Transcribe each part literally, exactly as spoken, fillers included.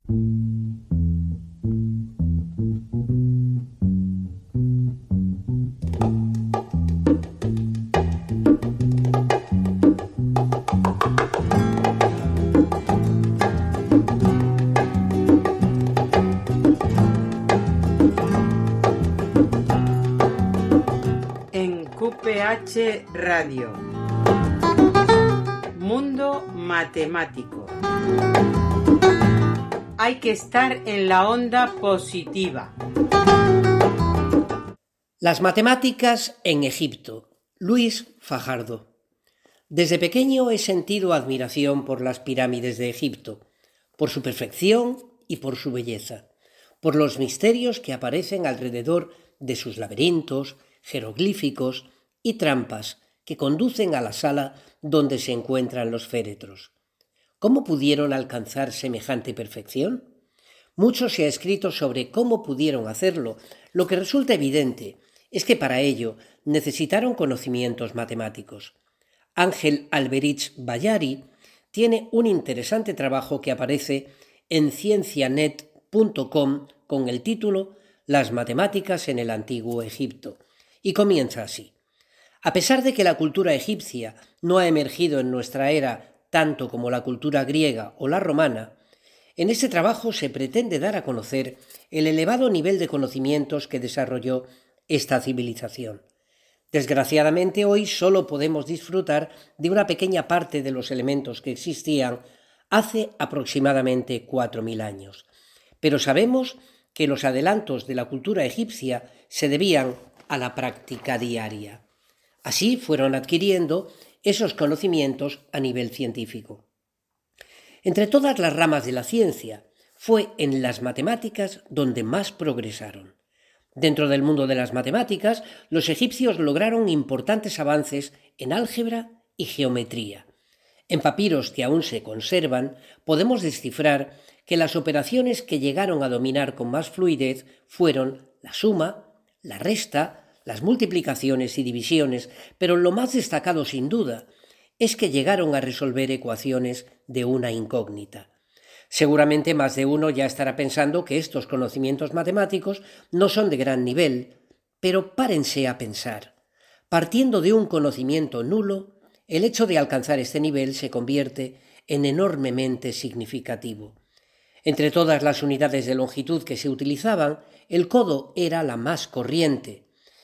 Q P H Radio. Mundo matemático. Hay que estar en la onda positiva. Las matemáticas en Egipto. Luis Fajardo. Desde pequeño he sentido admiración por las pirámides de Egipto, por su perfección y por su belleza, por los misterios que aparecen alrededor de sus laberintos, jeroglíficos y trampas que conducen a la sala donde se encuentran los féretros. ¿Cómo pudieron alcanzar semejante perfección? Mucho se ha escrito sobre cómo pudieron hacerlo. Lo que resulta evidente es que para ello necesitaron conocimientos matemáticos. Ángel Alberich Bayari tiene un interesante trabajo que aparece en ciencianet punto com con el título Las matemáticas en el Antiguo Egipto, y comienza así. A pesar de que la cultura egipcia no ha emergido en nuestra era tanto como la cultura griega o la romana, en este trabajo se pretende dar a conocer el elevado nivel de conocimientos que desarrolló esta civilización. Desgraciadamente hoy solo podemos disfrutar de una pequeña parte de los elementos que existían hace aproximadamente cuatro mil años, pero sabemos que los adelantos de la cultura egipcia se debían a la práctica diaria. Así fueron adquiriendo esos conocimientos a nivel científico. Entre todas las ramas de la ciencia, fue en las matemáticas donde más progresaron. Dentro del mundo de las matemáticas, los egipcios lograron importantes avances en álgebra y geometría. En papiros que aún se conservan, podemos descifrar que las operaciones que llegaron a dominar con más fluidez fueron la suma, la resta, las multiplicaciones y divisiones, pero lo más destacado sin duda es que llegaron a resolver ecuaciones de una incógnita. Seguramente más de uno ya estará pensando que estos conocimientos matemáticos no son de gran nivel, pero párense a pensar. Partiendo de un conocimiento nulo, el hecho de alcanzar este nivel se convierte en enormemente significativo. Entre todas las unidades de longitud que se utilizaban, el codo era la más corriente.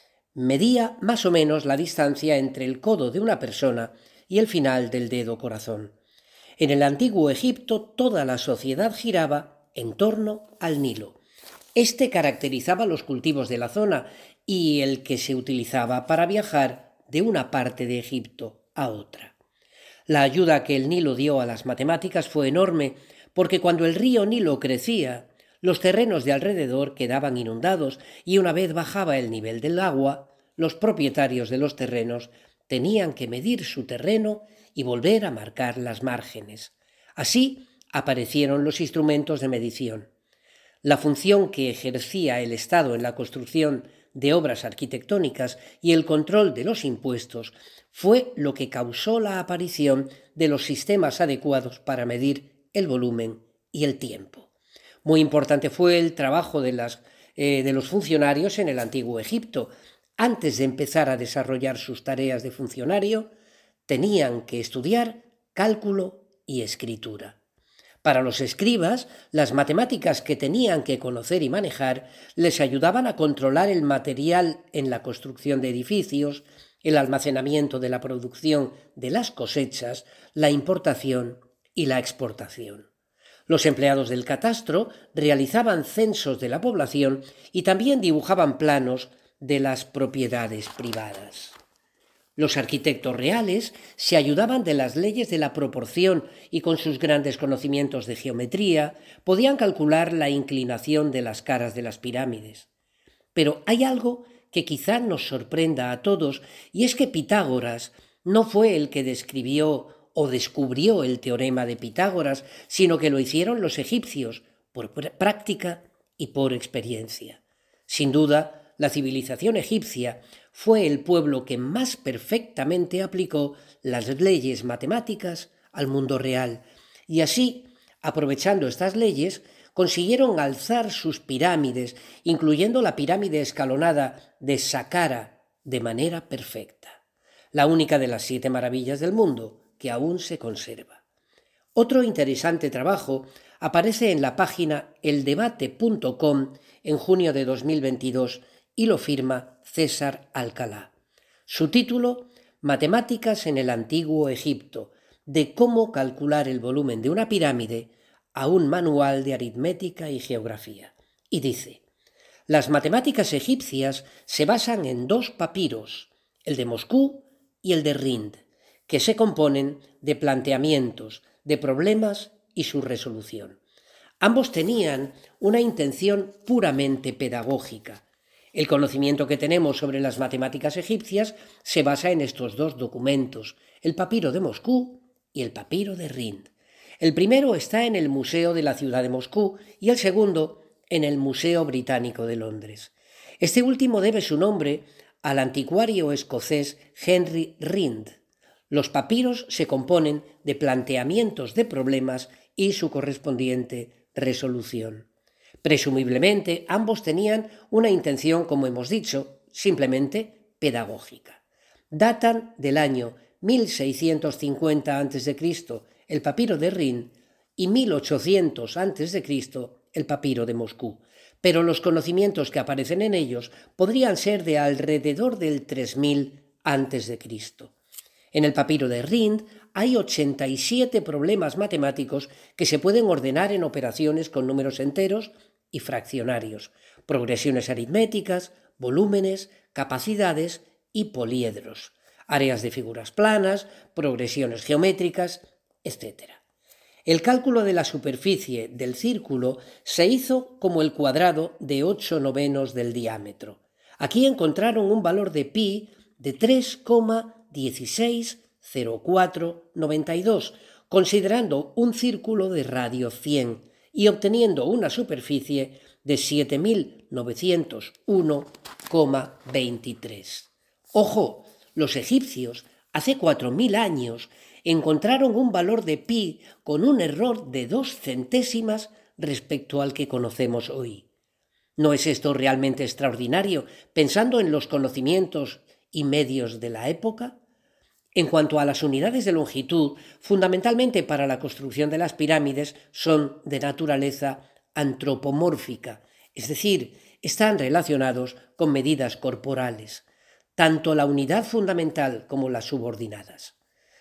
Medía más o menos la distancia entre el codo de una persona y el final del dedo corazón. En el antiguo Egipto toda la sociedad giraba en torno al Nilo. Este caracterizaba los cultivos de la zona y el que se utilizaba para viajar de una parte de Egipto a otra. La ayuda que el Nilo dio a las matemáticas fue enorme, porque cuando el río Nilo crecía, los terrenos de alrededor quedaban inundados y una vez bajaba el nivel del agua, los propietarios de los terrenos tenían que medir su terreno y volver a marcar las márgenes. Así aparecieron los instrumentos de medición. La función que ejercía el Estado en la construcción de obras arquitectónicas y el control de los impuestos fue lo que causó la aparición de los sistemas adecuados para medir el volumen y el tiempo. Muy importante fue el trabajo de, las, eh, de los funcionarios en el antiguo Egipto. Antes de empezar a desarrollar sus tareas de funcionario, tenían que estudiar cálculo y escritura. Para los escribas, las matemáticas que tenían que conocer y manejar les ayudaban a controlar el material en la construcción de edificios, el almacenamiento de la producción de las cosechas, la importación y la exportación. Los empleados del catastro realizaban censos de la población y también dibujaban planos de las propiedades privadas. Los arquitectos reales se ayudaban de las leyes de la proporción y con sus grandes conocimientos de geometría podían calcular la inclinación de las caras de las pirámides. Pero hay algo que quizá nos sorprenda a todos, y es que Pitágoras no fue el que describió o descubrió el teorema de Pitágoras, sino que lo hicieron los egipcios, por práctica y por experiencia. Sin duda, la civilización egipcia fue el pueblo que más perfectamente aplicó las leyes matemáticas al mundo real, y así Aprovechando estas leyes, consiguieron alzar sus pirámides, incluyendo la pirámide escalonada de Saqqara, de manera perfecta, la única de las siete maravillas del mundo que aún se conserva. Otro interesante trabajo aparece en la página el debate punto com en junio de dos mil veintidós y lo firma César Alcalá. Su título, Matemáticas en el Antiguo Egipto, de cómo calcular el volumen de una pirámide a un manual de aritmética y geografía. Y dice, las matemáticas egipcias se basan en dos papiros, el de Moscú y el de Rind, que se componen de planteamientos, de problemas y su resolución. Ambos tenían una intención puramente pedagógica. El conocimiento que tenemos sobre las matemáticas egipcias se basa en estos dos documentos, el papiro de Moscú y el papiro de Rind. El primero está en el Museo de la Ciudad de Moscú y el segundo en el Museo Británico de Londres. Este último debe su nombre al anticuario escocés Henry Rind. Los papiros se componen de planteamientos de problemas y su correspondiente resolución. Presumiblemente, ambos tenían una intención, como hemos dicho, simplemente pedagógica. Datan del año mil seiscientos cincuenta antes de Cristo el papiro de Rind y mil ochocientos antes de Cristo el papiro de Moscú, pero los conocimientos que aparecen en ellos podrían ser de alrededor del tres mil antes de Cristo. En el papiro de Rind hay ochenta y siete problemas matemáticos que se pueden ordenar en operaciones con números enteros y fraccionarios, progresiones aritméticas, volúmenes, capacidades y poliedros, áreas de figuras planas, progresiones geométricas, etcétera. El cálculo de la superficie del círculo se hizo como el cuadrado de ocho novenos del diámetro. Aquí encontraron un valor de pi de tres coma dieciséis cero cuatro noventa y dos, considerando un círculo de radio cien y obteniendo una superficie de siete mil novecientos uno coma veintitrés. Ojo, los egipcios hace cuatro mil años encontraron un valor de pi con un error de dos centésimas respecto al que conocemos hoy. ¿No es esto realmente extraordinario, pensando en los conocimientos y medios de la época? En cuanto a las unidades de longitud, fundamentalmente para la construcción de las pirámides son de naturaleza antropomórfica, es decir, están relacionados con medidas corporales, tanto la unidad fundamental como las subordinadas.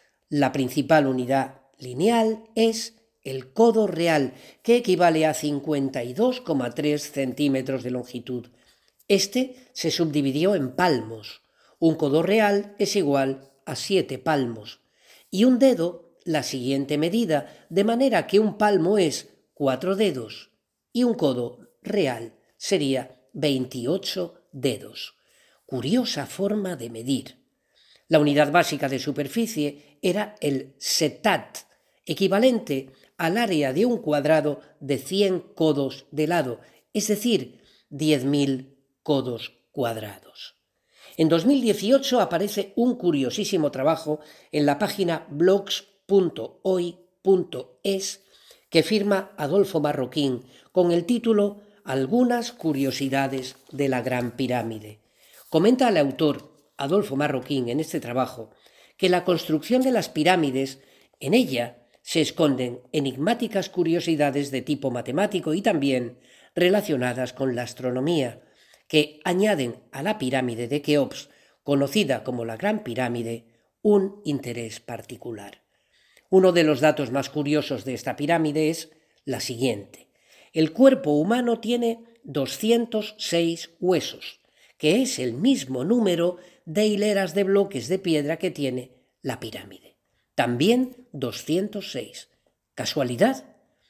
La principal unidad lineal es el codo real, que equivale a cincuenta y dos coma tres centímetros de longitud. Este se subdividió en palmos. Un codo real es igual a siete palmos. Y un dedo, la siguiente medida, de manera que un palmo es cuatro dedos y un codo real sería veintiocho dedos. Curiosa forma de medir. La unidad básica de superficie era el setat, equivalente al área de un cuadrado de cien codos de lado, es decir, diez mil codos cuadrados. En dos mil dieciocho aparece un curiosísimo trabajo en la página blogs punto hoy punto es que firma Adolfo Marroquín con el título Algunas curiosidades de la Gran Pirámide. Comenta el autor Adolfo Marroquín en este trabajo que la construcción de las pirámides, en ella se esconden enigmáticas curiosidades de tipo matemático y también relacionadas con la astronomía, que añaden a la pirámide de Keops, conocida como la Gran Pirámide, un interés particular. Uno de los datos más curiosos de esta pirámide es la siguiente. El cuerpo humano tiene doscientos seis huesos, que es el mismo número de hileras de bloques de piedra que tiene la pirámide. También doscientos seis. ¿Casualidad?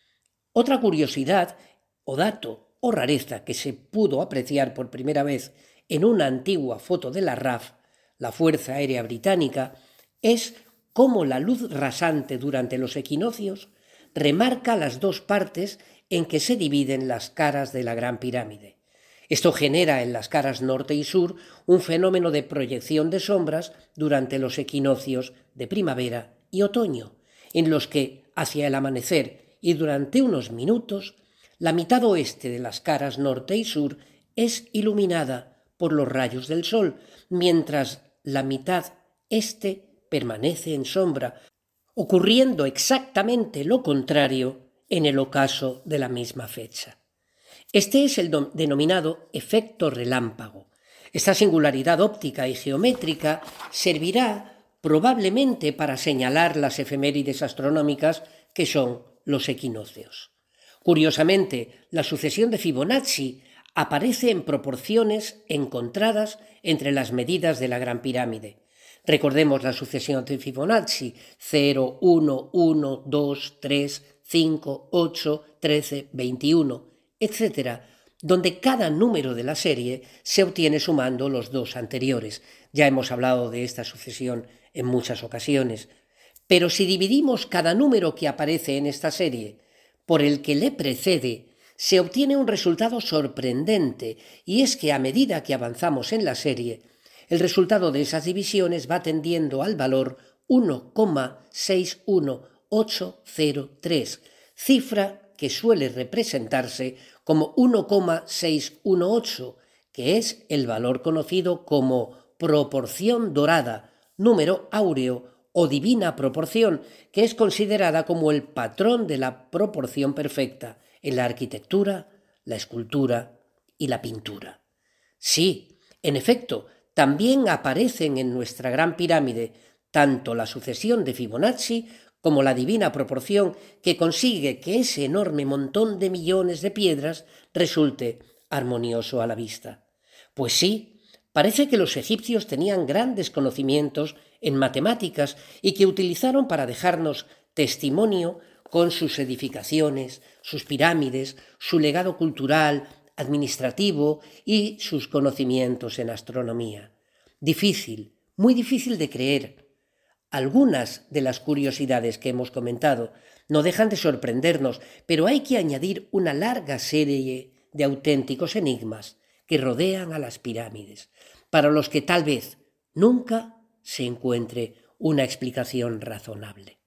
Otra curiosidad o dato o rareza que se pudo apreciar por primera vez en una antigua foto de la R A F, la Fuerza Aérea Británica, es cómo la luz rasante durante los equinoccios remarca las dos partes en que se dividen las caras de la Gran Pirámide. Esto genera en las caras norte y sur un fenómeno de proyección de sombras durante los equinoccios de primavera y otoño, en los que, hacia el amanecer y durante unos minutos la mitad oeste de las caras norte y sur es iluminada por los rayos del sol, mientras la mitad este permanece en sombra, ocurriendo exactamente lo contrario en el ocaso de la misma fecha. Este es el denominado efecto relámpago. Esta singularidad óptica y geométrica servirá probablemente para señalar las efemérides astronómicas que son los equinoccios. Curiosamente, la sucesión de Fibonacci aparece en proporciones encontradas entre las medidas de la Gran Pirámide. Recordemos la sucesión de Fibonacci: cero, uno, uno, dos, tres, cinco, ocho, trece, veintiuno, etcétera, donde cada número de la serie se obtiene sumando los dos anteriores. Ya hemos hablado de esta sucesión en muchas ocasiones. Pero si dividimos cada número que aparece en esta serie por el que le precede, se obtiene un resultado sorprendente, y es que a medida que avanzamos en la serie, el resultado de esas divisiones va tendiendo al valor uno coma seis uno ocho cero tres, cifra que suele representarse como uno coma seis uno ocho, que es el valor conocido como proporción dorada, número áureo o divina proporción, que es considerada como el patrón de la proporción perfecta en la arquitectura, la escultura y la pintura. Sí, en efecto, también aparecen en nuestra Gran Pirámide tanto la sucesión de Fibonacci como la divina proporción que consigue que ese enorme montón de millones de piedras resulte armonioso a la vista. Pues sí, parece que los egipcios tenían grandes conocimientos en matemáticas y que utilizaron para dejarnos testimonio con sus edificaciones, sus pirámides, su legado cultural, administrativo y sus conocimientos en astronomía. Difícil, muy difícil de creer. Algunas de las curiosidades que hemos comentado no dejan de sorprendernos, pero hay que añadir una larga serie de auténticos enigmas que rodean a las pirámides, para los que tal vez nunca se encuentre una explicación razonable.